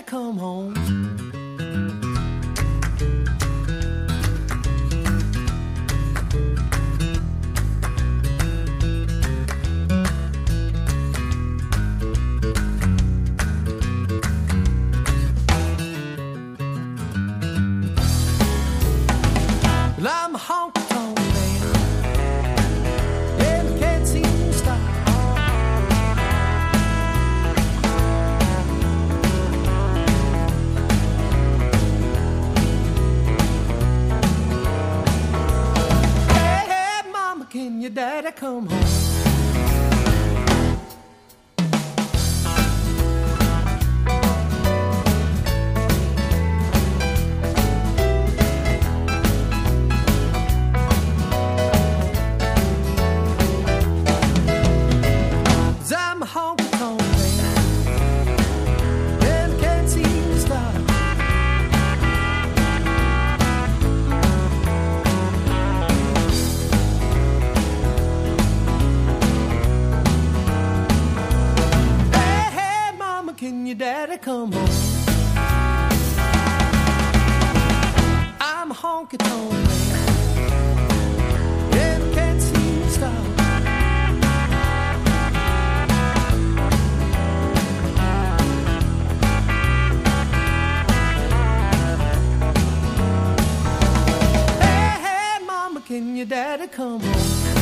daddy come home? Well, I'm a honky-tonk man, and I can't seem to stop. Hey, hey, mama, can your daddy come home? I'm a honky-tonk man, and I can't seem to stop. Hey, hey, mama, can your daddy come home? I'm a honky-tonk man, and I can't seem to stop. Can your daddy come home?